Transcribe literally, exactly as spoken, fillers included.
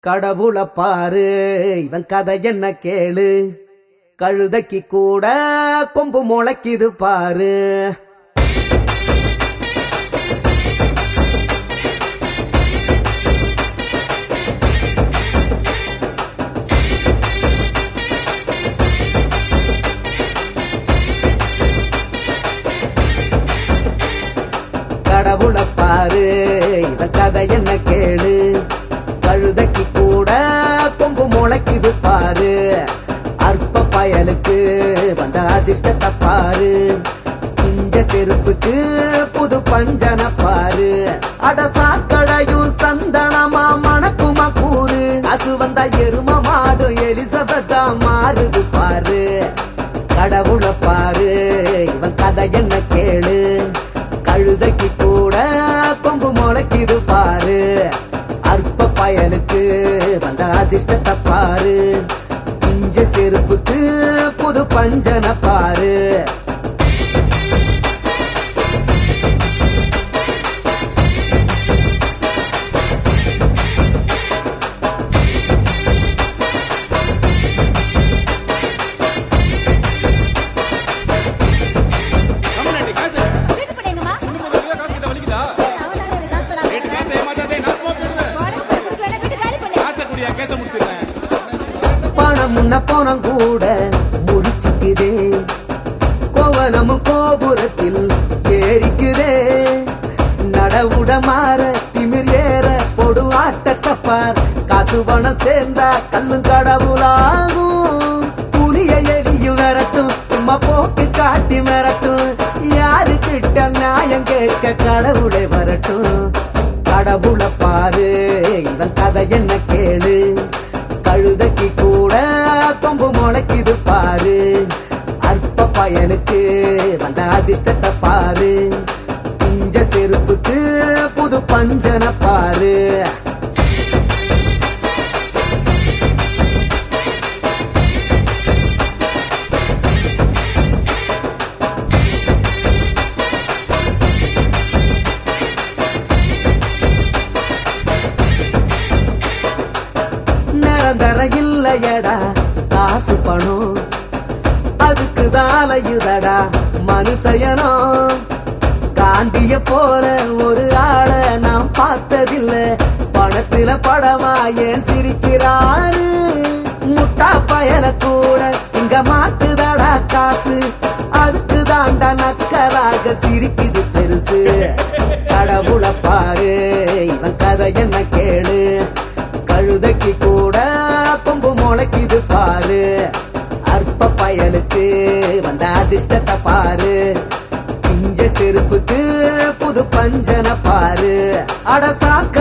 கடவுள பாரு இவன் கதை என்ன கேளு, கழுதைக்கு கூட கொம்பு முளைக்குது பாரு. கடவுள பாரு இவன் கதை என்ன கேளு, கழுதைக்கு கூட கொம்பு முளைக்குது பாரு. அற்ப பயலுக்கு வந்த அதிர்ஷ்டத்தை பாரு, இஞ்ச செருப்புக்கு புது பஞ்சன பாரு. அட சாக்கடையும் சந்தனமா மணக்குமா கூறு, அசு வந்தா எரும மாடும் எலிசபெத்தா மாறுது பாரு. கடவுள பாரு இவன் கதை என்ன கேளு, கழுதைக்கு கூட கொம்பு முளைக்குது பாரு. அற்ப பயலுக்கு வந்த அதிர்ஷ்டத்தை பாரு, இஞ்ச செருப்புக்கு புது பஞ்சன பாரு. பணம் முன்ன போனம் கூட முடிச்சுக்குதே, கோவனமும் கோபுரத்தில் ஏறிக்குதே. நடவுட மாற திமிர் ஏற பொடு ஆட்டத்தை பார், காசு பணம் சேர்ந்தா கல்லும் கடவுளாகும். புலிய எலியும் விரட்டும், சும்மா போக்கு காட்டி மிரட்டும். யாரு கிட்ட நியாயம் கேட்க கடவுளை வரட்டும். கடவுள பாரு இவன் கதை என்ன கேளு, கழுதைக்கு கூட கொம்பு முளைக்குது பாரு. அற்ப பயலுக்கு வந்த அதிர்ஷ்டத்தை பாரு, இஞ்ச செருப்புக்கு புது பஞ்சன பாரு. நிரந்தர இல்லையடா காசு பணம், அதுக்கு தாலையுதடா மனுஷயனோ. காந்திய போல ஒரு ஆளை நாம் பார்த்ததில்ல, பணத்துல படமா ஏன் சிரிக்கிறாரு. முட்டா பயல கூட இங்க மாத்துதடா காசு, அதுக்கு தாண்டா நக்கலாக சிரிக்குது பெருசு. கடவுள பாரு இவன் கதை என்ன கேளு, கழுதைக்கு கூட கொம்பு முளைக்குது பாரு. அற்ப பயலுக்கு வந்த அதிர்ஷ்டத்தை பாரு, இஞ்ச செருப்புக்கு புது பஞ்சன பாரு. அட சாக்க